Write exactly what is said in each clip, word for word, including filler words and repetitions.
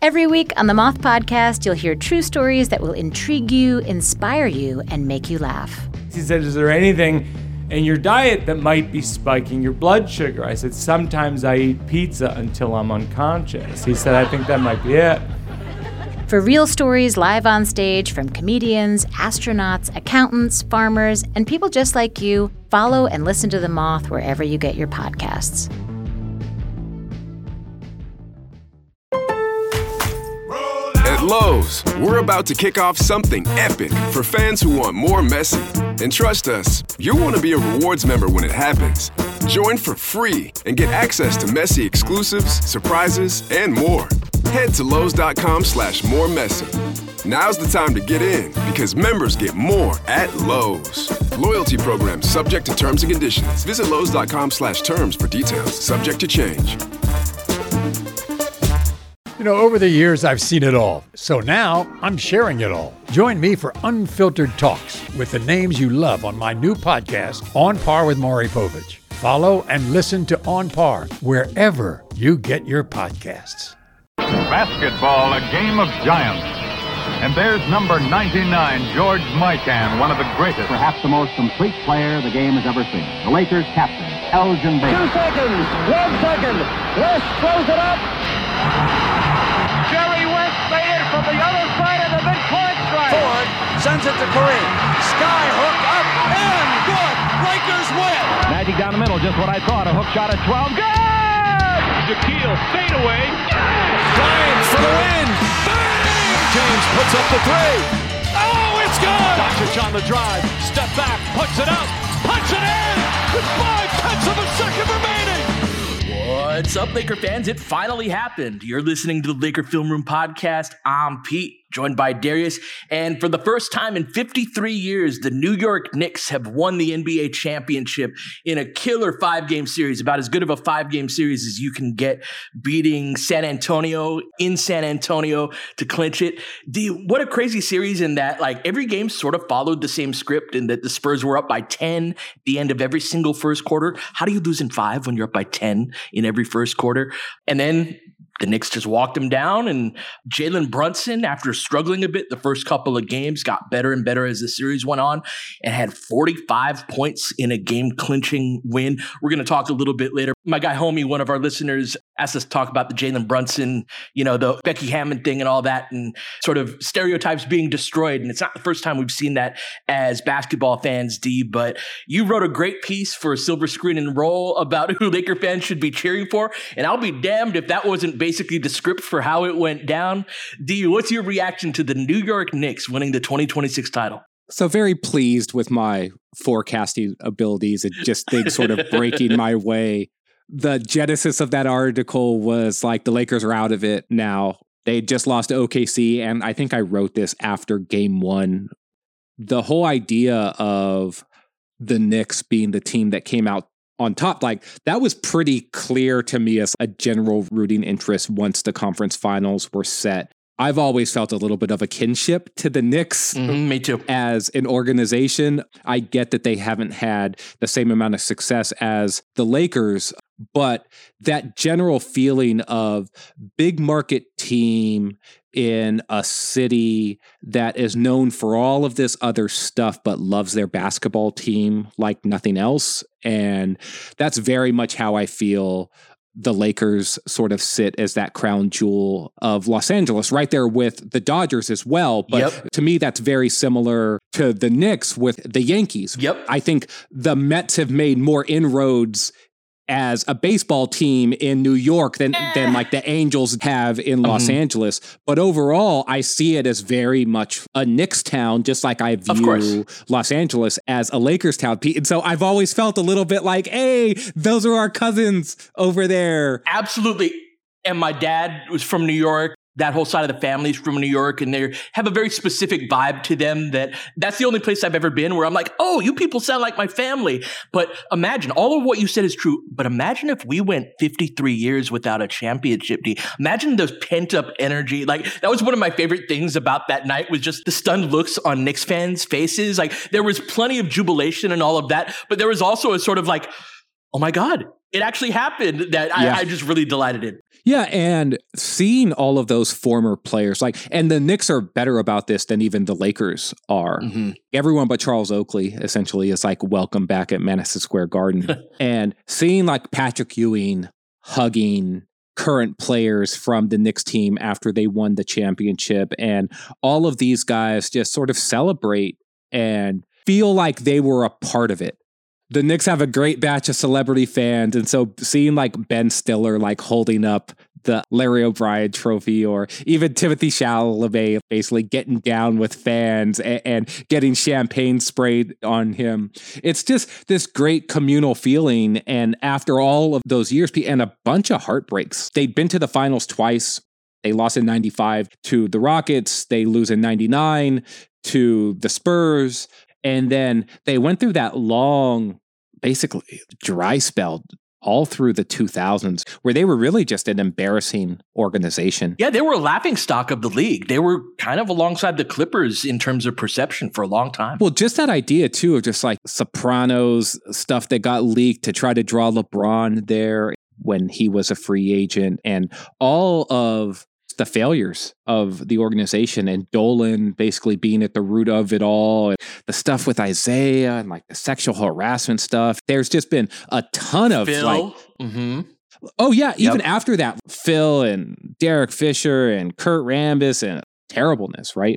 Every week on the Moth Podcast, you'll hear true stories that will intrigue you, inspire you, and make you laugh. He said, is there anything in your diet that might be spiking your blood sugar? I said, sometimes I eat pizza until I'm unconscious. He said, I think that might be it. For real stories live on stage from comedians, astronauts, accountants, farmers, and people just like you, follow and listen to The Moth wherever you get your podcasts. At Lowe's, we're about to kick off something epic for fans who want more Messi. And trust us, you'll want to be a rewards member when it happens. Join for free and get access to Messi exclusives, surprises, and more. Head to Lowe's.com slash more Messi. Now's the time to get in because members get more at Lowe's. Loyalty program subject to terms and conditions. Visit Lowe's.com slash terms for details. Subject to change. You know, over the years, I've seen it all. So now I'm sharing it all. Join me for Unfiltered Talks with the names you love on my new podcast, On Par with Maury Povich. Follow and listen to On Par wherever you get your podcasts. Basketball, a game of giants. And there's number ninety-nine, George Mikan, one of the greatest. Perhaps the most complete player the game has ever seen. The Lakers captain, Elgin Baylor. Two seconds, one second. West throws it up. Jerry West made it from the other side of the midcourt stripe. Ford sends it to Kareem. Sky hook up and good. Lakers win. Magic down the middle, just what I thought. A hook shot at twelve. Good! Shaquille, fade away. Bryant for the win. Bang! James puts up the three. Oh, it's good! Doncic on the drive. Step back, puts it up. Puts it in! With five tenths of a second remaining. What's up, Laker fans? It finally happened. You're listening to the Laker Film Room Podcast. I'm Pete, joined by Darius. And for the first time in fifty-three years, the New York Knicks have won the N B A championship in a killer five-game series, about as good of a five-game series as you can get, beating San Antonio in San Antonio to clinch it. D, what a crazy series in that, like, every game sort of followed the same script in that the Spurs were up by ten at the end of every single first quarter. How do you lose in five when you're up by ten in every first quarter? And then the Knicks just walked him down, and Jalen Brunson, after struggling a bit the first couple of games, got better and better as the series went on and had forty-five points in a game-clinching win. We're going to talk a little bit later. My guy, Homie, one of our listeners, asked us to talk about the Jalen Brunson, you know, the Becky Hammon thing and all that, and sort of stereotypes being destroyed. And it's not the first time we've seen that as basketball fans, D, but you wrote a great piece for Silver Screen and Roll about who Laker fans should be cheering for. And I'll be damned if that wasn't basically the script for how it went down. D, what's your reaction to the New York Knicks winning the twenty twenty-six title? So very pleased with my forecasting abilities and just things sort of breaking my way. The genesis of that article was like the Lakers are out of it now. They just lost to O K C, and I think I wrote this after game one. The whole idea of the Knicks being the team that came out on top, like that was pretty clear to me as a general rooting interest once the conference finals were set. I've always felt a little bit of a kinship to the Knicks. Mm-hmm, me too. As an organization. I get that they haven't had the same amount of success as the Lakers, but that general feeling of big market team in a city that is known for all of this other stuff, but loves their basketball team like nothing else. And that's very much how I feel the Lakers sort of sit as that crown jewel of Los Angeles, right there with the Dodgers as well. But yep. To me, that's very similar to the Knicks with the Yankees. Yep. I think the Mets have made more inroads as a baseball team in New York than, than like the Angels have in Los mm-hmm. Angeles. But overall, I see it as very much a Knicks town, just like I view Los Angeles as a Lakers town. And so I've always felt a little bit like, hey, those are our cousins over there. Absolutely. And my dad was from New York. That whole side of the family's from New York, and they have a very specific vibe to them that that's the only place I've ever been where I'm like, oh, you people sound like my family. But imagine, all of what you said is true, but imagine if we went fifty-three years without a championship. D. Imagine those pent-up energy. Like, that was one of my favorite things about that night was just the stunned looks on Knicks fans' faces. Like, there was plenty of jubilation and all of that, but there was also a sort of like, oh my God, it actually happened that Yeah. I, I just really delighted in. Yeah, and seeing all of those former players, like, and the Knicks are better about this than even the Lakers are. Mm-hmm. Everyone but Charles Oakley essentially is like, welcome back at Madison Square Garden. And seeing like Patrick Ewing hugging current players from the Knicks team after they won the championship, and all of these guys just sort of celebrate and feel like they were a part of it. The Knicks have a great batch of celebrity fans, and so seeing like Ben Stiller like holding up the Larry O'Brien trophy, or even Timothy Chalamet basically getting down with fans and, and getting champagne sprayed on him. It's just this great communal feeling. And after all of those years and a bunch of heartbreaks, they'd been to the finals twice. They lost in ninety-five to the Rockets. They lose in ninety-nine to the Spurs. And then they went through that long, basically dry spell all through the two thousands, where they were really just an embarrassing organization. Yeah, they were a laughing stock of the league. They were kind of alongside the Clippers in terms of perception for a long time. Well, just that idea, too, of just like Sopranos stuff that got leaked to try to draw LeBron there when he was a free agent, and all of the failures of the organization, and Dolan basically being at the root of it all, and the stuff with Isaiah and like the sexual harassment stuff. There's just been a ton of Phil. like, Mm-hmm. oh yeah, even Yep. after that, Phil and Derek Fisher and Kurt Rambis and terribleness, right?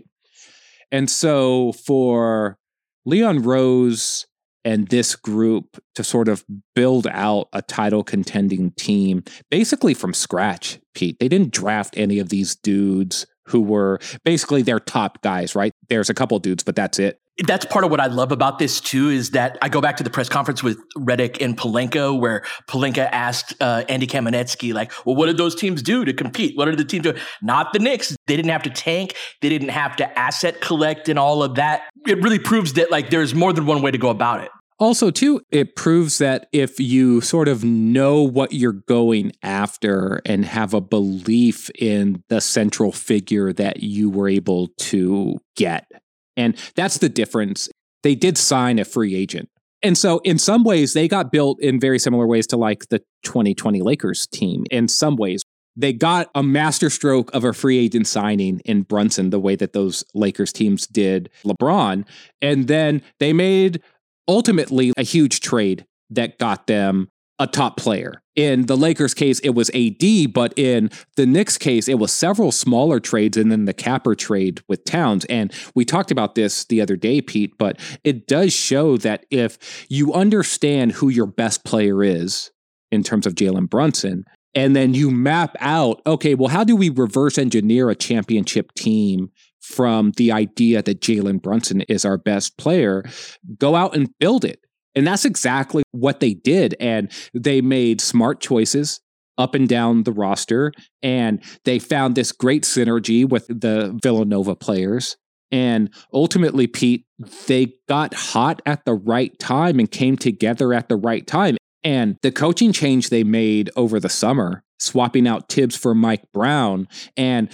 And so for Leon Rose and this group to sort of build out a title contending team, basically from scratch, Pete. They didn't draft any of these dudes who were basically their top guys, right? There's a couple dudes, but that's it. That's part of what I love about this too, is that I go back to the press conference with Redick and Pelinka, where Pelinka asked uh, Andy Kamenetsky, like, well, what did those teams do to compete? What did the teams do? Not the Knicks. They didn't have to tank. They didn't have to asset collect and all of that. It really proves that like there's more than one way to go about it. Also, too, it proves that if you sort of know what you're going after and have a belief in the central figure that you were able to get. And that's the difference. They did sign a free agent. And so in some ways, they got built in very similar ways to like the twenty twenty Lakers team. In some ways, they got a masterstroke of a free agent signing in Brunson, the way that those Lakers teams did LeBron. And then they made ultimately a huge trade that got them a top player. In the Lakers case, it was A D, but in the Knicks case, it was several smaller trades and then the Capper trade with Towns. And we talked about this the other day, Pete, but it does show that if you understand who your best player is in terms of Jalen Brunson, and then you map out, okay, well, how do we reverse engineer a championship team from the idea that Jalen Brunson is our best player? Go out and build it. And that's exactly what they did. And they made smart choices up and down the roster. And they found this great synergy with the Villanova players. And ultimately, Pete, they got hot at the right time and came together at the right time. And the coaching change they made over the summer, swapping out Tibbs for Mike Brown, and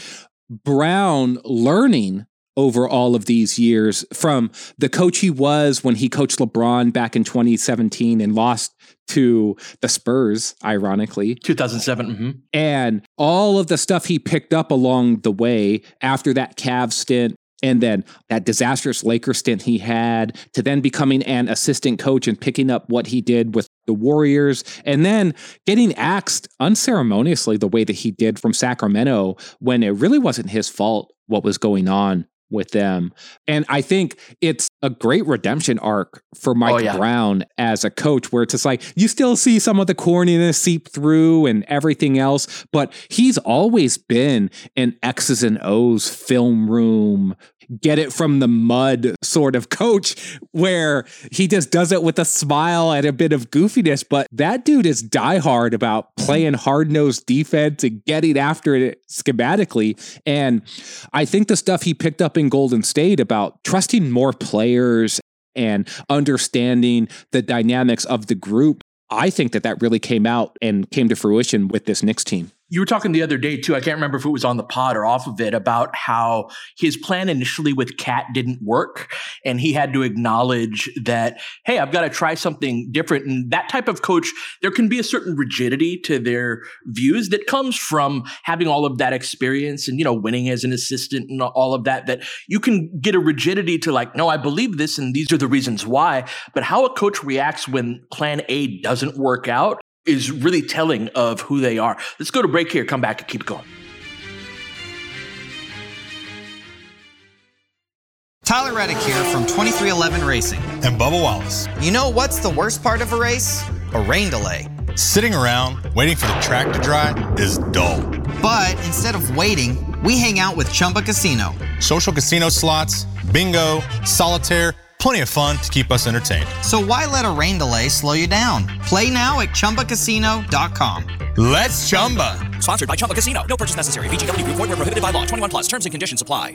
Brown learning over all of these years from the coach he was when he coached LeBron back in twenty seventeen and lost to the Spurs, ironically. two thousand seven. Mm-hmm. And all of the stuff he picked up along the way after that Cavs stint, and then that disastrous Lakers stint he had, to then becoming an assistant coach and picking up what he did with the Warriors, and then getting axed unceremoniously the way that he did from Sacramento when it really wasn't his fault what was going on with them. And I think it's a great redemption arc for Mike oh, yeah. Brown as a coach, where it's just like, you still see some of the corniness seep through and everything else, but he's always been an X's and O's film room, get it from the mud sort of coach, where he just does it with a smile and a bit of goofiness. But that dude is diehard about playing hard-nosed defense and getting after it schematically. And I think the stuff he picked up in Golden State about trusting more players and understanding the dynamics of the group, I think that that really came out and came to fruition with this Knicks team. You were talking the other day, too, I can't remember if it was on the pod or off of it, about how his plan initially with Cat didn't work. And he had to acknowledge that, hey, I've got to try something different. And that type of coach, there can be a certain rigidity to their views that comes from having all of that experience and, you know, winning as an assistant and all of that, that you can get a rigidity to like, no, I believe this and these are the reasons why. But how a coach reacts when plan A doesn't work out is really telling of who they are. Let's go to break here, come back and keep it going. Tyler Reddick here from twenty-three eleven Racing. And Bubba Wallace. You know what's the worst part of a race? A rain delay. Sitting around waiting for the track to dry is dull. But instead of waiting, we hang out with Chumba Casino. Social casino slots, bingo, solitaire, plenty of fun to keep us entertained. So why let a rain delay slow you down? Play now at Chumba Casino dot com. Let's Chumba. Sponsored by Chumba Casino. No purchase necessary. V G W Group. Void where prohibited by law. twenty-one plus. Terms and conditions apply.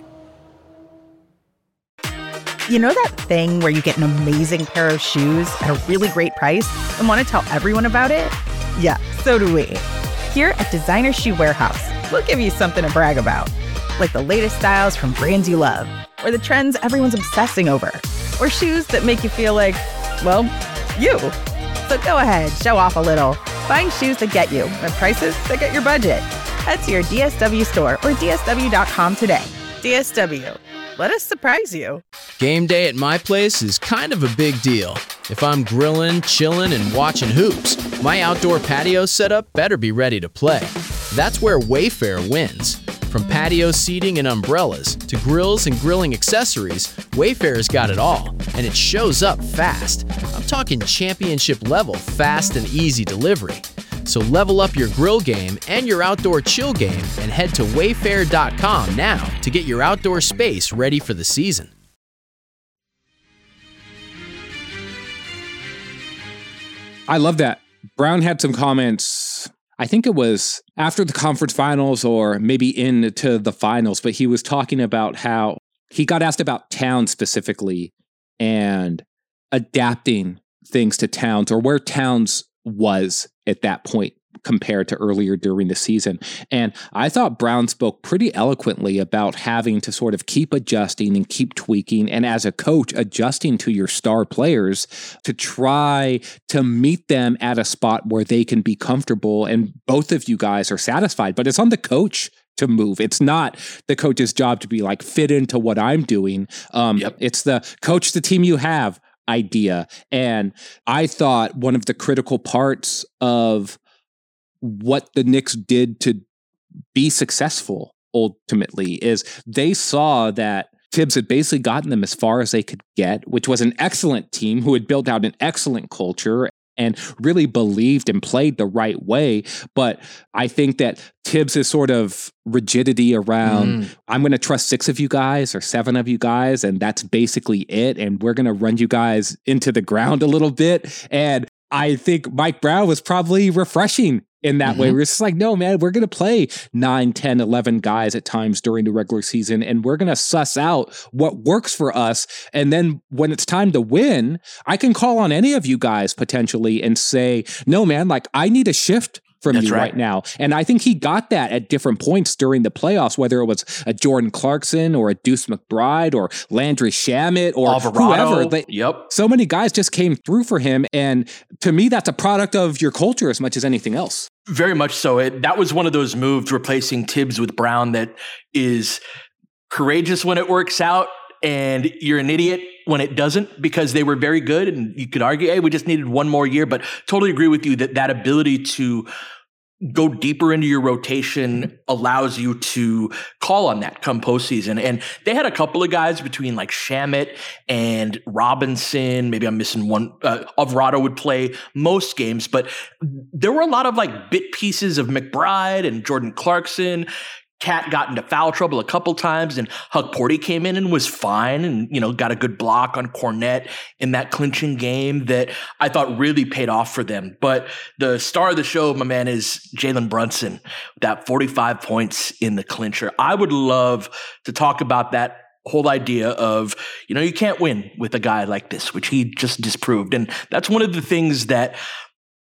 You know that thing where you get an amazing pair of shoes at a really great price and want to tell everyone about it? Yeah, so do we. Here at Designer Shoe Warehouse, we'll give you something to brag about. Like the latest styles from brands you love, or the trends everyone's obsessing over, or shoes that make you feel like, well, you. So go ahead, show off a little. Find shoes that get you at prices that get your budget. Head to your D S W store or D S W dot com today. D S W. Let us surprise you. Game day at my place is kind of a big deal. If I'm grilling, chilling, and watching hoops, my outdoor patio setup better be ready to play. That's where Wayfair wins. From patio seating and umbrellas to grills and grilling accessories, Wayfair's got it all, and it shows up fast. I'm talking championship level fast and easy delivery. So level up your grill game and your outdoor chill game and head to wayfair dot com now to get your outdoor space ready for the season. I love that. Brown had some comments, I think it was after the conference finals or maybe into the finals, but he was talking about how he got asked about Towns specifically and adapting things to Towns or where Towns was at that point compared to earlier during the season. And I thought Brown spoke pretty eloquently about having to sort of keep adjusting and keep tweaking. And as a coach, adjusting to your star players to try to meet them at a spot where they can be comfortable. And both of you guys are satisfied, but it's on the coach to move. It's not the coach's job to be like fit into what I'm doing. Um, yep. It's the coach the team you have idea. And I thought one of the critical parts of what the Knicks did to be successful ultimately is they saw that Tibbs had basically gotten them as far as they could get, which was an excellent team who had built out an excellent culture and really believed and played the right way. But I think that Tibbs' sort of rigidity around, mm. I'm going to trust six of you guys or seven of you guys, and that's basically it. And we're going to run you guys into the ground a little bit. And I think Mike Brown was probably refreshing in that mm-hmm. way. We're just like, no, man, we're going to play nine, ten, eleven guys at times during the regular season, and we're going to suss out what works for us. And then when it's time to win, I can call on any of you guys potentially and say, no, man, like I need a shift from That's you right. right now. And I think he got that at different points during the playoffs, whether it was a Jordan Clarkson or a Deuce McBride or Landry Shamet or Alvarado. whoever. They, yep. So many guys just came through for him. And to me, that's a product of your culture as much as anything else. Very much so. It, that was one of those moves replacing Tibbs with Brown that is courageous when it works out and you're an idiot when it doesn't, because they were very good and you could argue, hey, we just needed one more year, but totally agree with you that that ability to go deeper into your rotation allows you to call on that come postseason. And they had a couple of guys between like Shamet and Robinson. Maybe I'm missing one. Uh, Alvarado would play most games, but there were a lot of like bit pieces of McBride and Jordan Clarkson. Cat got into foul trouble a couple times, and Huck Porty came in and was fine and, you know, got a good block on Cornette in that clinching game that I thought really paid off for them. But the star of the show, my man, is Jalen Brunson, that forty-five points in the clincher. I would love to talk about that whole idea of, you know, you can't win with a guy like this, which he just disproved. And that's one of the things that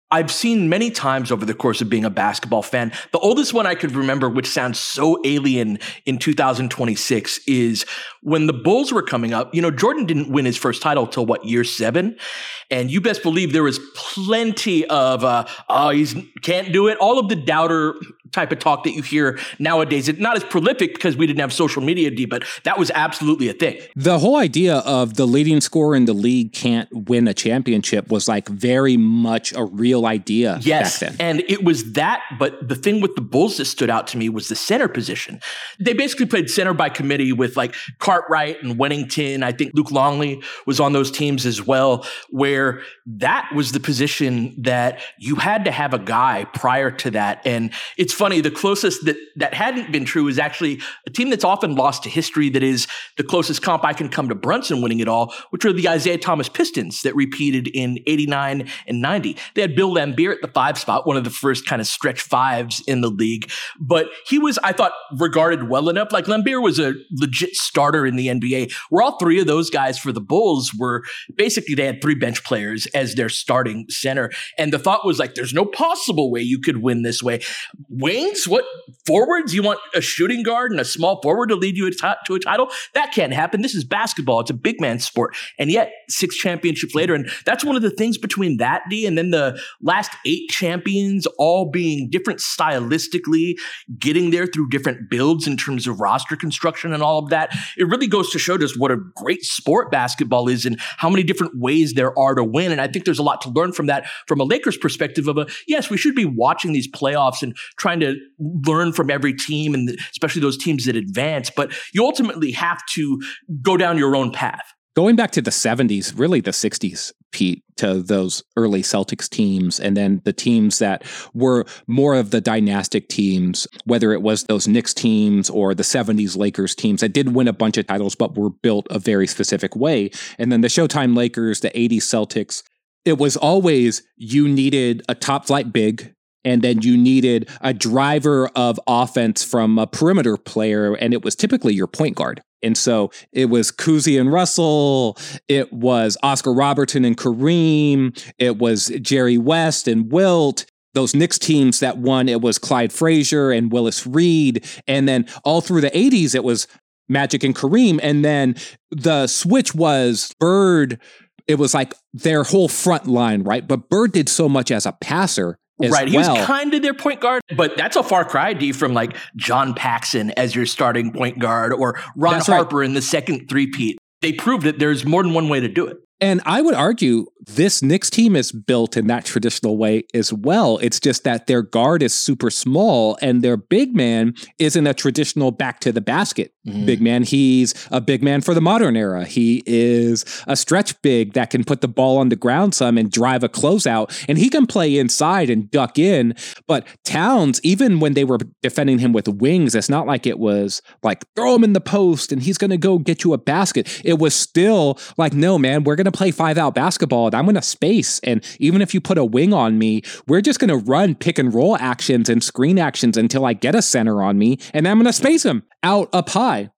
I've seen many times over the course of being a basketball fan. The oldest one I could remember, which sounds so alien in two thousand twenty-six, is when the Bulls were coming up. You know, Jordan didn't win his first title till what, year seven? And you best believe there was plenty of, uh, oh, he can't do it. All of the doubter type of talk that you hear nowadays. It's not as prolific because we didn't have social media, D, but that was absolutely a thing. The whole idea of the leading scorer in the league can't win a championship was like very much a real idea yes, back then. And it was that, but the thing with the Bulls that stood out to me was the center position. They basically played center by committee with like Cartwright and Wennington. I think Luke Longley was on those teams as well, where that was the position that you had to have a guy prior to that. And it's funny, the closest that that hadn't been true is actually a team that's often lost to history that is the closest comp I can come to Brunson winning it all, which are the Isaiah Thomas Pistons that repeated in eighty-nine and ninety. They had Bill Laimbeer at the five spot, one of the first kind of stretch fives in the league. But he was, I thought, regarded well enough. Like Laimbeer was a legit starter in the N B A, where all three of those guys for the Bulls were basically, they had three bench players as their starting center. And the thought was like, there's no possible way you could win this way. Wings? What? Forwards? You want a shooting guard and a small forward to lead you to a title? That can't happen. This is basketball. It's a big man sport. And yet, six championships later, and that's one of the things between that, D, and then the last eight champions all being different stylistically, getting there through different builds in terms of roster construction and all of that. It really goes to show just what a great sport basketball is and how many different ways there are to win. And I think there's a lot to learn from that from a Lakers perspective of a, yes, we should be watching these playoffs and trying to learn from every team, and especially those teams that advance. But you ultimately have to go down your own path. Going back to the seventies, really the sixties, Pete, to those early Celtics teams, and then the teams that were more of the dynastic teams, whether it was those Knicks teams or the seventies Lakers teams that did win a bunch of titles but were built a very specific way. And then the Showtime Lakers, the eighties Celtics, it was always you needed a top flight big, and then you needed a driver of offense from a perimeter player, and it was typically your point guard. And so it was Cousy and Russell, it was Oscar Robertson and Kareem, it was Jerry West and Wilt. Those Knicks teams that won, it was Clyde Frazier and Willis Reed. And then all through the eighties, it was Magic and Kareem. And then the switch was Bird. It was like their whole front line, right? But Bird did so much as a passer. As right, he well. was kind of their point guard, but that's a far cry, D, from like John Paxson as your starting point guard or Ron That's Harper right. in the second three-peat. They proved that there's more than one way to do it. And I would argue this Knicks team is built in that traditional way as well. It's just that their guard is super small and their big man isn't a traditional back to the basket mm-hmm. big man. He's a big man for the modern era. He is a stretch big that can put the ball on the ground some and drive a closeout, and he can play inside and duck in. But Towns, even when they were defending him with wings, it's not like it was like throw him in the post and he's going to go get you a basket. It was still like, no, man, we're going to play five out basketball and I'm going to space. And even if you put a wing on me, we're just going to run pick and roll actions and screen actions until I get a center on me. And I'm going to space him out up high.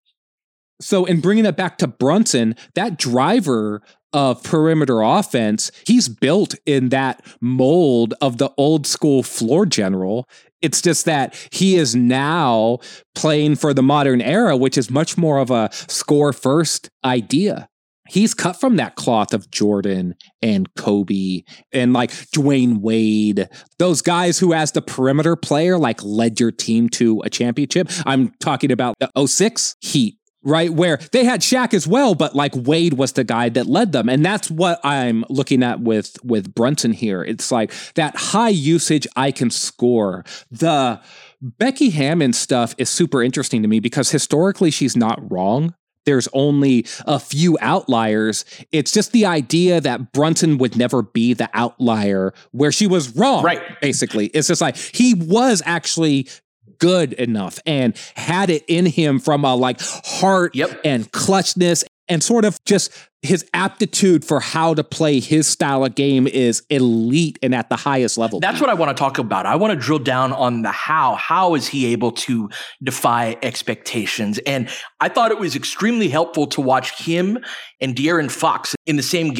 So in bringing it back to Brunson, that driver of perimeter offense, he's built in that mold of the old school floor general. It's just that he is now playing for the modern era, which is much more of a score first idea. He's cut from that cloth of Jordan and Kobe and like Dwayne Wade, those guys who as the perimeter player, like led your team to a championship. I'm talking about the oh six Heat, right? Where they had Shaq as well, but like Wade was the guy that led them. And that's what I'm looking at with, with Brunson here. It's like that high usage, I can score. The Becky Hammon stuff is super interesting to me because historically she's not wrong. There's only a few outliers. It's just the idea that Brunson would never be the outlier where she was wrong. Right. Basically, it's just like he was actually good enough and had it in him from a like heart yep. and clutchness and sort of just his aptitude for how to play his style of game is elite and at the highest level. That's what I want to talk about. I want to drill down on the how. How is he able to defy expectations? And I thought it was extremely helpful to watch him and De'Aaron Fox in the same game.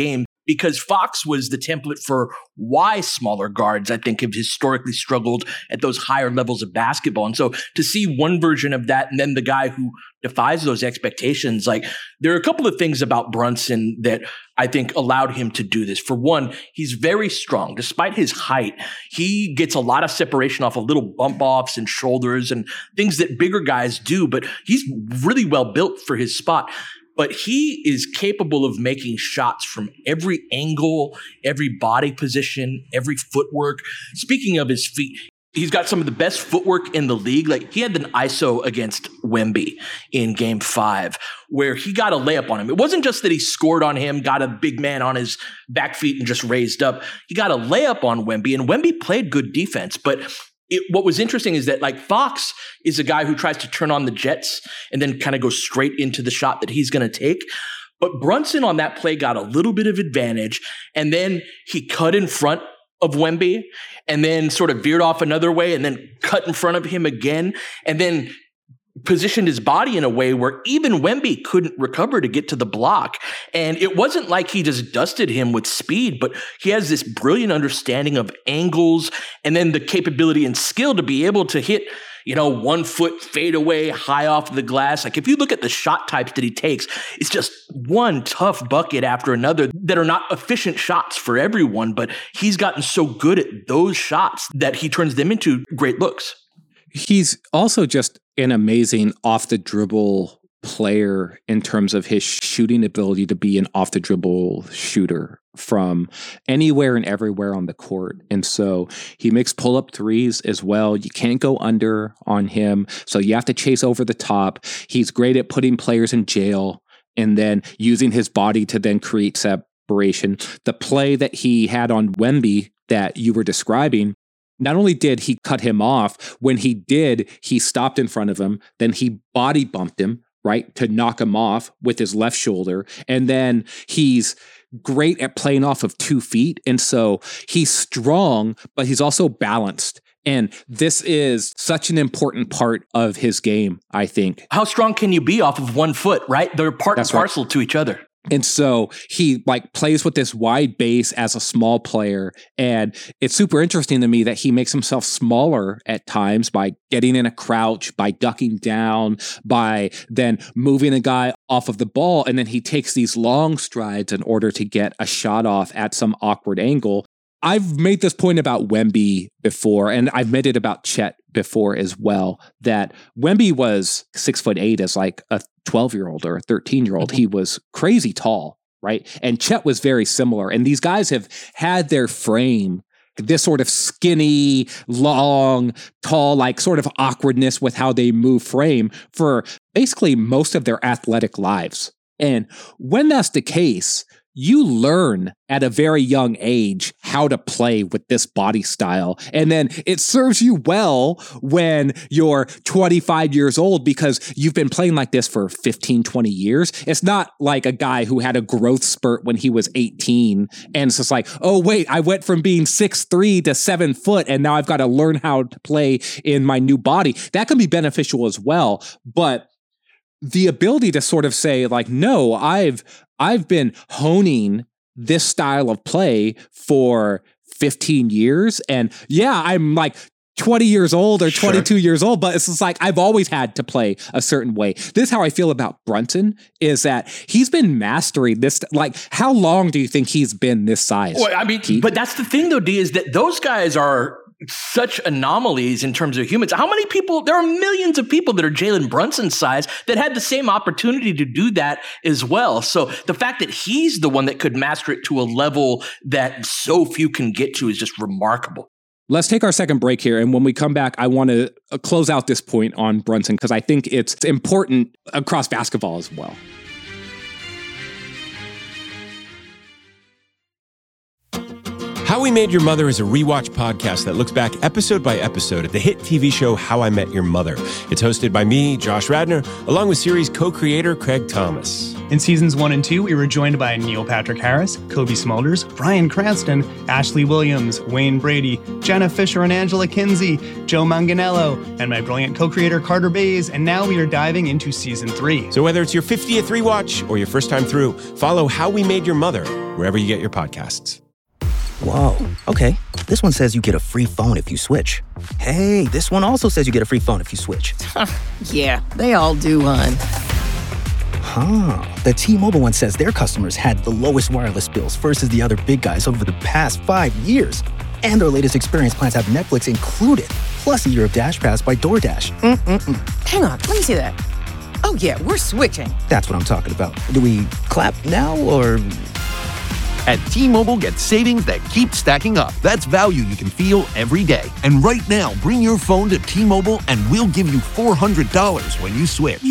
because Fox was the template for why smaller guards, I think, have historically struggled at those higher levels of basketball. And so to see one version of that and then the guy who defies those expectations, like there are a couple of things about Brunson that I think allowed him to do this. For one, he's very strong. Despite his height, he gets a lot of separation off of little bump offs and shoulders and things that bigger guys do, but he's really well built for his spot. But he is capable of making shots from every angle, every body position, every footwork. Speaking of his feet, he's got some of the best footwork in the league. Like he had an I S O against Wemby in game five where he got a layup on him. It wasn't just that he scored on him, got a big man on his back feet and just raised up. He got a layup on Wemby, and Wemby played good defense. But it, what was interesting is that like Fox is a guy who tries to turn on the jets and then kind of go straight into the shot that he's going to take. But Brunson on that play got a little bit of advantage, and then he cut in front of Wemby and then sort of veered off another way and then cut in front of him again and then positioned his body in a way where even Wemby couldn't recover to get to the block. And it wasn't like he just dusted him with speed, but he has this brilliant understanding of angles and then the capability and skill to be able to hit, you know, one foot fade away high off the glass. Like if you look at the shot types that he takes, it's just one tough bucket after another that are not efficient shots for everyone, but he's gotten so good at those shots that he turns them into great looks. He's also just an amazing off the dribble player in terms of his shooting ability to be an off the dribble shooter from anywhere and everywhere on the court. And so he makes pull up threes as well. You can't go under on him. So you have to chase over the top. He's great at putting players in jail and then using his body to then create separation. The play that he had on Wemby that you were describing, not only did he cut him off, when he did, he stopped in front of him, then he body bumped him, right, to knock him off with his left shoulder. And then he's great at playing off of two feet. And so he's strong, but he's also balanced. And this is such an important part of his game, I think. How strong can you be off of one foot, right? They're part That's and parcel right. to each other. And so he like plays with this wide base as a small player. And it's super interesting to me that he makes himself smaller at times by getting in a crouch, by ducking down, by then moving a guy off of the ball. And then he takes these long strides in order to get a shot off at some awkward angle. I've made this point about Wemby before, and I've made it about Chet before as well, that Wemby was six foot eight as like a twelve year old or a thirteen year old. Mm-hmm. He was crazy tall, right? And Chet was very similar. And these guys have had their frame, this sort of skinny, long, tall, like sort of awkwardness with how they move frame for basically most of their athletic lives. And when that's the case, you learn at a very young age how to play with this body style. And then it serves you well when you're twenty-five years old because you've been playing like this for fifteen, twenty years. It's not like a guy who had a growth spurt when he was eighteen. And it's just like, oh, wait, I went from being six three to seven foot and now I've got to learn how to play in my new body. That can be beneficial as well. But the ability to sort of say like, no, I've I've been honing this style of play for fifteen years. And yeah, I'm like twenty years old or twenty-two sure. years old, but it's just like I've always had to play a certain way. This is how I feel about Brunson, is that he's been mastering this. Like, how long do you think he's been this size? Well, I mean, Keith? But that's the thing though, D, is that those guys are such anomalies in terms of humans. How many people, there are millions of people that are Jalen Brunson's size that had the same opportunity to do that as well. So the fact that he's the one that could master it to a level that so few can get to is just remarkable. Let's take our second break here. And when we come back, I want to close out this point on Brunson because I think it's important across basketball as well. How We Made Your Mother is a rewatch podcast that looks back episode by episode at the hit T V show How I Met Your Mother. It's hosted by me, Josh Radnor, along with series co-creator Craig Thomas. In seasons one and two, we were joined by Neil Patrick Harris, Kobe Smulders, Bryan Cranston, Ashley Williams, Wayne Brady, Jenna Fisher and Angela Kinsey, Joe Manganiello, and my brilliant co-creator Carter Bays, and now we are diving into season three. So whether it's your fiftieth rewatch or your first time through, follow How We Made Your Mother wherever you get your podcasts. Whoa, okay. This one says you get a free phone if you switch. Hey, this one also says you get a free phone if you switch. Yeah, they all do, hon. Huh. The T-Mobile one says their customers had the lowest wireless bills versus the other big guys over the past five years. And their latest experience plans have Netflix included, plus a year of Dash Pass by DoorDash. Mm-mm-mm. Hang on, let me see that. Oh yeah, we're switching. That's what I'm talking about. Do we clap now or... At T-Mobile, get savings that keep stacking up. That's value you can feel every day. And right now, bring your phone to T-Mobile and we'll give you four hundred dollars when you switch.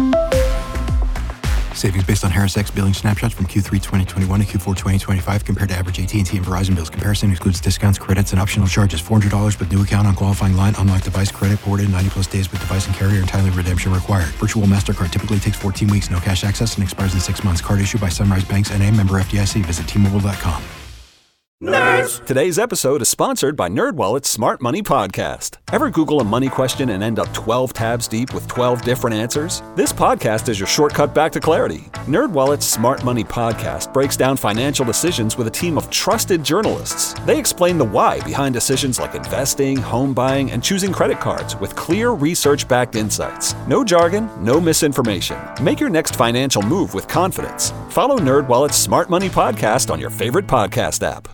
Savings based on Harris X billing snapshots from Q three twenty twenty-one to Q four twenty twenty-five compared to average A T and T and Verizon bills. Comparison excludes discounts, credits, and optional charges. four hundred dollars with new account on qualifying line. Unlocked device credit ported ninety plus days with device and carrier and timely redemption required. Virtual MasterCard typically takes fourteen weeks. No cash access and expires in six months. Card issued by Sunrise Banks N A, member F D I C. Visit T Mobile dot com. Nerds! Today's episode is sponsored by NerdWallet's Smart Money Podcast. Ever Google a money question and end up twelve tabs deep with twelve different answers? This podcast is your shortcut back to clarity. NerdWallet's Smart Money Podcast breaks down financial decisions with a team of trusted journalists. They explain the why behind decisions like investing, home buying, and choosing credit cards with clear research-backed insights. No jargon, no misinformation. Make your next financial move with confidence. Follow NerdWallet's Smart Money Podcast on your favorite podcast app.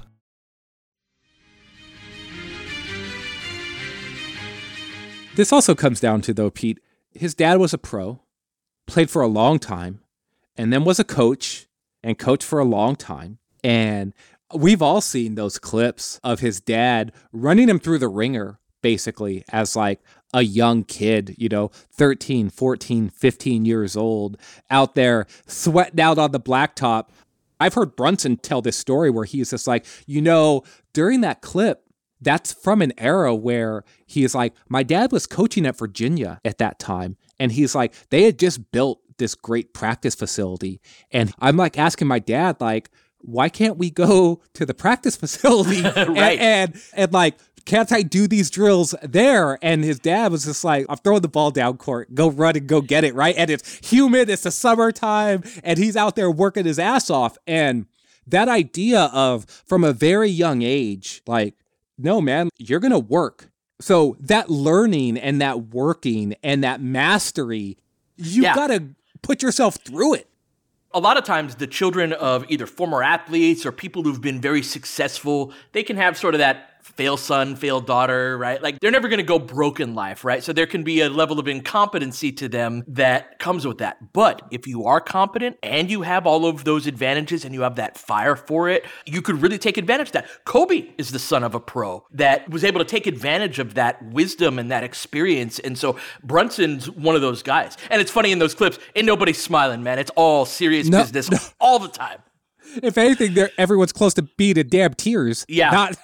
This also comes down to, though, Pete, his dad was a pro, played for a long time, and then was a coach and coached for a long time. And we've all seen those clips of his dad running him through the ringer, basically, as like a young kid, you know, thirteen, fourteen, fifteen years old, out there sweating out on the blacktop. I've heard Brunson tell this story where he's just like, you know, during that clip, that's from an era where he's like, my dad was coaching at Virginia at that time. And he's like, they had just built this great practice facility. And I'm like asking my dad, like, why can't we go to the practice facility? Right. and, and, and like, can't I do these drills there? And his dad was just like, I'm throwing the ball down court, go run and go get it, right? And it's humid, it's the summertime, and he's out there working his ass off. And that idea of, from a very young age, like, no, man, you're going to work. So that learning and that working and that mastery, you Yeah. got to put yourself through it. A lot of times the children of either former athletes or people who've been very successful, they can have sort of that fail son, fail daughter, right? Like they're never going to go broke in life, right? So there can be a level of incompetency to them that comes with that. But if you are competent and you have all of those advantages and you have that fire for it, you could really take advantage of that. Kobe is the son of a pro that was able to take advantage of that wisdom and that experience. And so Brunson's one of those guys. And it's funny in those clips, ain't nobody smiling, man. It's all serious No, business no. all the time. If anything, they're, everyone's close to being in damn tears. Yeah. Not...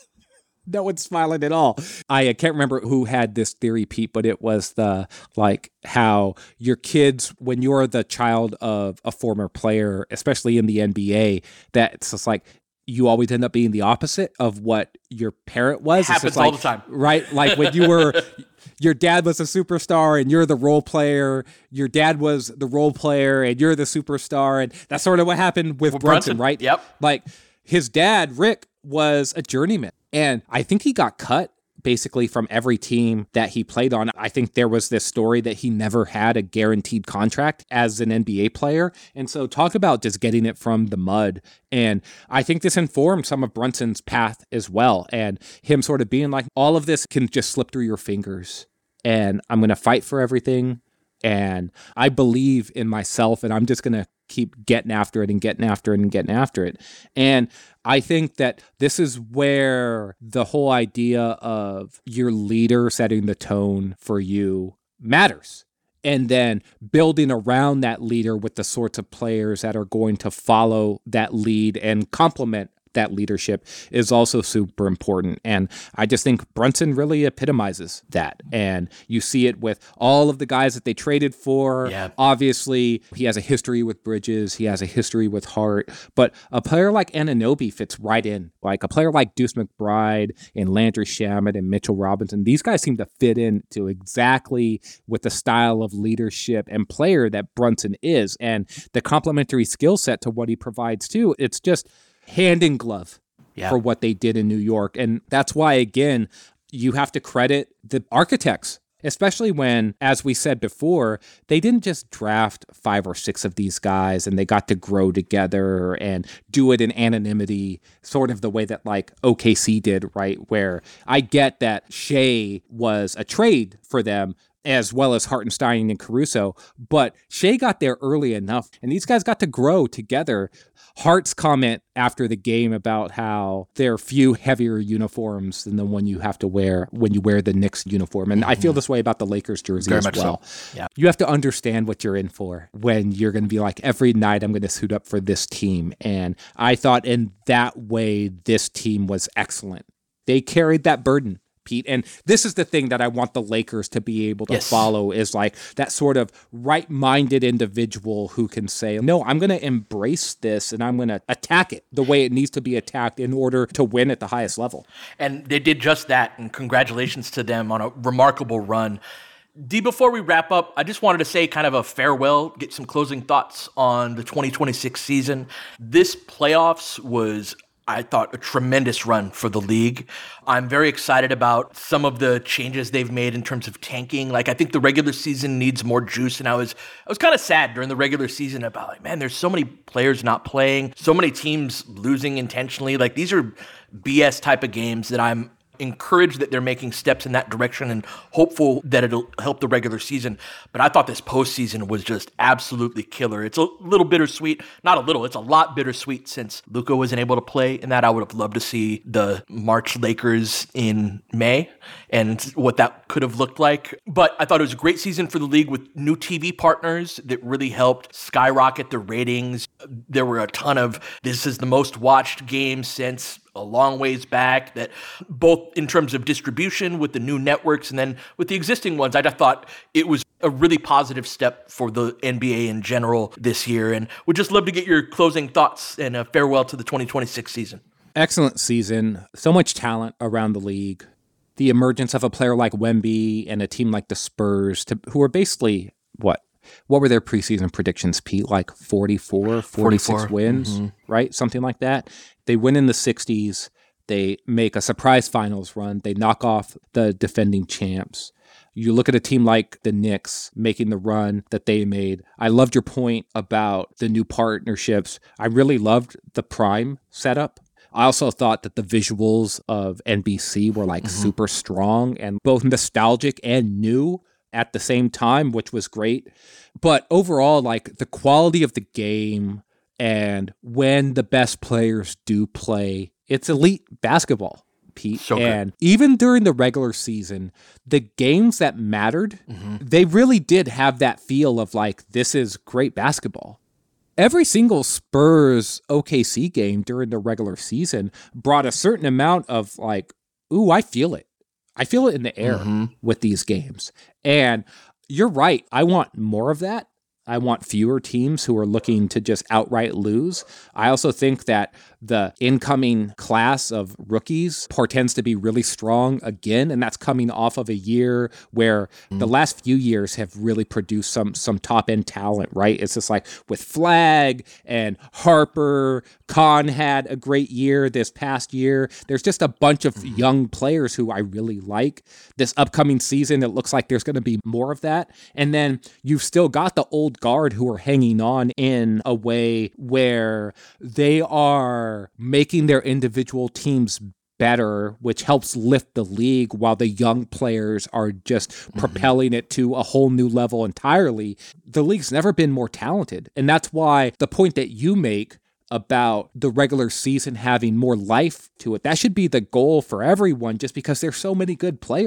No one's smiling at all. I uh, can't remember who had this theory, Pete, but it was the, like, how your kids, when you're the child of a former player, especially in the N B A, that it's just like, you always end up being the opposite of what your parent was. It happens it's just like, all the time. Right? Like when you were, your dad was a superstar and you're the role player. Your dad was the role player and you're the superstar. And that's sort of what happened with With Brunson, Brunson, right? yep. Like his dad, Rick, was a journeyman. And I think he got cut basically from every team that he played on. I think there was this story that he never had a guaranteed contract as an N B A player. And so talk about just getting it from the mud. And I think this informed some of Brunson's path as well. And him sort of being like, all of this can just slip through your fingers. And I'm going to fight for everything. And I believe in myself and I'm just going to keep getting after it and getting after it and getting after it. And I think that this is where the whole idea of your leader setting the tone for you matters. And then building around that leader with the sorts of players that are going to follow that lead and complement that leadership is also super important. And I just think Brunson really epitomizes that. And you see it with all of the guys that they traded for. Yeah. Obviously, he has a history with Bridges. He has a history with Hart. But a player like Anunoby fits right in. Like a player like Deuce McBride and Landry Shamet and Mitchell Robinson, these guys seem to fit into exactly with the style of leadership and player that Brunson is. And the complementary skill set to what he provides too, it's just hand in glove yeah. for what they did in New York. And that's why, again, you have to credit the architects, especially when, as we said before, they didn't just draft five or six of these guys and they got to grow together and do it in anonymity, sort of the way that like O K C did, right? Where I get that Shea was a trade for them, as well as Hartenstein and Caruso, but Shea got there early enough, and these guys got to grow together. Hart's comment after the game about how there are few heavier uniforms than the one you have to wear when you wear the Knicks uniform. And mm-hmm. I feel this way about the Lakers jersey Very as much well. So. Yeah. You have to understand what you're in for when you're going to be like, every night I'm going to suit up for this team. And I thought in that way, this team was excellent. They carried that burden, Pete. And this is the thing that I want the Lakers to be able to yes. follow, is like that sort of right-minded individual who can say, no, I'm going to embrace this and I'm going to attack it the way it needs to be attacked in order to win at the highest level. And they did just that. And congratulations to them on a remarkable run. D, before we wrap up, I just wanted to say kind of a farewell, get some closing thoughts on the twenty twenty-six season. This playoffs was, I thought, a tremendous run for the league. I'm very excited about some of the changes they've made in terms of tanking. Like, I think the regular season needs more juice, and I was I was kind of sad during the regular season about, like, man, there's so many players not playing, so many teams losing intentionally. Like, these are B S type of games that I'm encouraged that they're making steps in that direction and hopeful that it'll help the regular season. But I thought this postseason was just absolutely killer. It's a little bittersweet. Not a little, it's a lot bittersweet since Luka wasn't able to play in that. I would have loved to see the March Lakers in May and what that could have looked like. But I thought it was a great season for the league with new T V partners that really helped skyrocket the ratings. There were a ton of, this is the most watched game since a long ways back, that both in terms of distribution with the new networks and then with the existing ones, I just thought it was a really positive step for the N B A in general this year. And would just love to get your closing thoughts and a farewell to the twenty twenty-six season. Excellent season. So much talent around the league. The emergence of a player like Wemby and a team like the Spurs, to, who are basically, what? What were their preseason predictions, Pete? Like forty-four, forty-six forty-four wins, mm-hmm. right? Something like that. They win in the sixties. They make a surprise finals run. They knock off the defending champs. You look at a team like the Knicks making the run that they made. I loved your point about the new partnerships. I really loved the Prime setup. I also thought that the visuals of N B C were like mm-hmm. super strong and both nostalgic and new at the same time, which was great. But overall, like the quality of the game and when the best players do play, it's elite basketball, Pete. So and even during the regular season, the games that mattered, mm-hmm. they really did have that feel of like, this is great basketball. Every single Spurs O K C game during the regular season brought a certain amount of like, ooh, I feel it. I feel it in the air mm-hmm. with these games. And you're right. I want more of that. I want fewer teams who are looking to just outright lose. I also think that the incoming class of rookies portends to be really strong again, and that's coming off of a year where mm. the last few years have really produced some some top-end talent, right? It's just like with Flagg and Harper, Khan had a great year this past year. There's just a bunch of mm. young players who I really like. This upcoming season, it looks like there's going to be more of that. And then you've still got the old guard who are hanging on in a way where they are making their individual teams better, which helps lift the league while the young players are just mm-hmm. propelling it to a whole new level entirely. The league's never been more talented. And that's why the point that you make about the regular season having more life to it, that should be the goal for everyone, just because there's so many good players.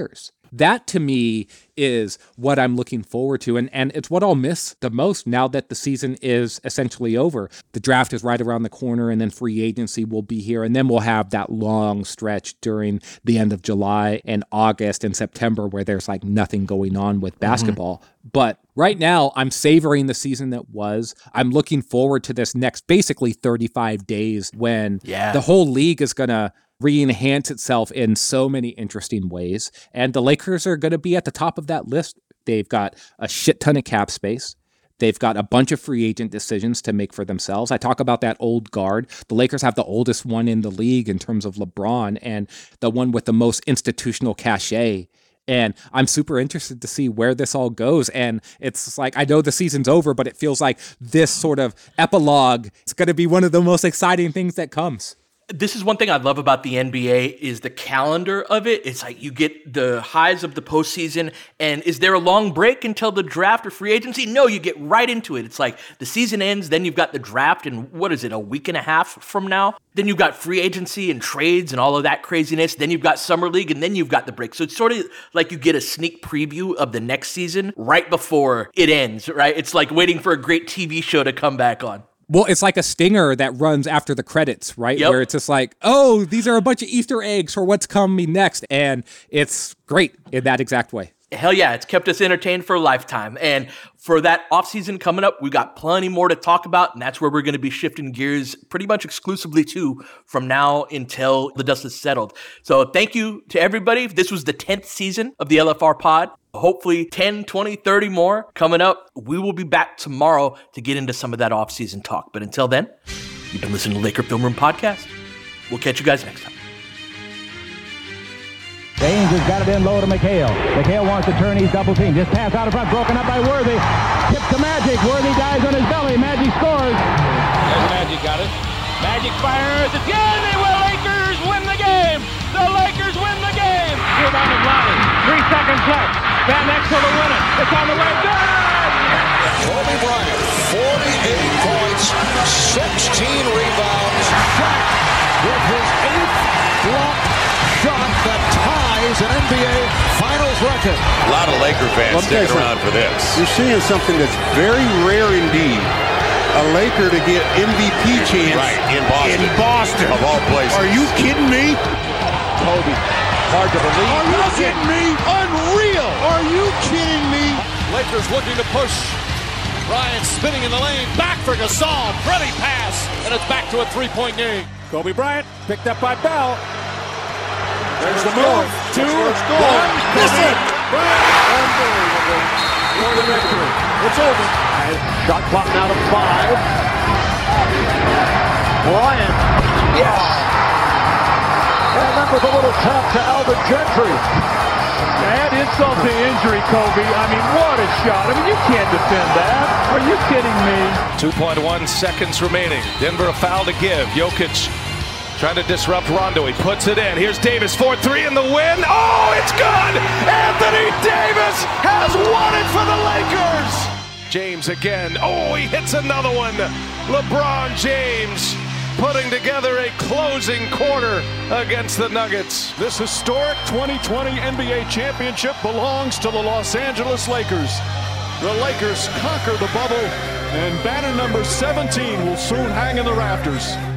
That to me is what I'm looking forward to. And, and it's what I'll miss the most now that the season is essentially over. The draft is right around the corner, and then free agency will be here. And then we'll have that long stretch during the end of July and August and September where there's like nothing going on with basketball. Mm-hmm. But right now, I'm savoring the season that was. I'm looking forward to this next basically thirty-five days when yeah. the whole league is going to re-enhance itself in so many interesting ways. And the Lakers are going to be at the top of that list. They've got a shit ton of cap space. They've got a bunch of free agent decisions to make for themselves. I talk about that old guard. The Lakers have the oldest one in the league in terms of LeBron and the one with the most institutional cachet. And I'm super interested to see where this all goes. And it's like, I know the season's over, but it feels like this sort of epilogue is going to be one of the most exciting things that comes. This is one thing I love about the N B A is the calendar of it. It's like you get the highs of the postseason, and is there a long break until the draft or free agency? No, you get right into it. It's like the season ends, then you've got the draft, and what is it, a week and a half from now? Then you've got free agency and trades and all of that craziness. Then you've got summer league, and then you've got the break. So it's sort of like you get a sneak preview of the next season right before it ends, right? It's like waiting for a great T V show to come back on. Well, it's like a stinger that runs after the credits, right? Yep. Where it's just like, oh, these are a bunch of Easter eggs for what's coming next. And it's great in that exact way. Hell yeah, it's kept us entertained for a lifetime. And for that offseason coming up, we got plenty more to talk about, and that's where we're going to be shifting gears pretty much exclusively to from now until the dust is settled. So thank you to everybody. This was the tenth season of the L F R Pod. Hopefully ten, twenty, thirty more coming up. We will be back tomorrow to get into some of that offseason talk. But until then, you've been listening to Laker Film Room Podcast. We'll catch you guys next time. James has got it in low to McHale. McHale wants to turn, he's double teamed. Just pass out in front, broken up by Worthy. Tip to Magic. Worthy dies on his belly. Magic scores. There's Magic, got it. Magic fires. It's good. They will. Lakers win the game. The Lakers win the game. Rebound of Lonnie. Three seconds left. Van Exel to win it. It's on the way. Good. Kobe Bryant, forty-eight points, sixteen rebounds. Shaq with his eighth block shot that ties an N B A Finals record. A lot of Laker fans sticking around for this. You're seeing something that's very rare indeed. A Laker to get M V P chance right, in Boston. In Boston. Of all places. Are you kidding me? Kobe, hard to believe. Are you kidding me? Unreal. Are you kidding me? Lakers looking to push. Bryant spinning in the lane. Back for Gasol. Pretty pass. And it's back to a three-point game. Kobe Bryant picked up by Bell. There's the move. Two, one, miss it. Unbelievable. For the victory. It's over. Shot clock now to five. Bryant. Yes. And that was a little tap to Alvin Gentry. Add insult to injury, Kobe. I mean, what a shot. I mean, you can't defend that. Are you kidding me? two point one seconds remaining. Denver a foul to give. Jokic trying to disrupt Rondo. He puts it in. Here's Davis, four three in the win. Oh, it's good! Anthony Davis has won it for the Lakers! James again. Oh, he hits another one. LeBron James putting together a closing quarter against the Nuggets. This historic twenty twenty N B A championship belongs to the Los Angeles Lakers. The Lakers conquer the bubble, and banner number seventeen will soon hang in the rafters.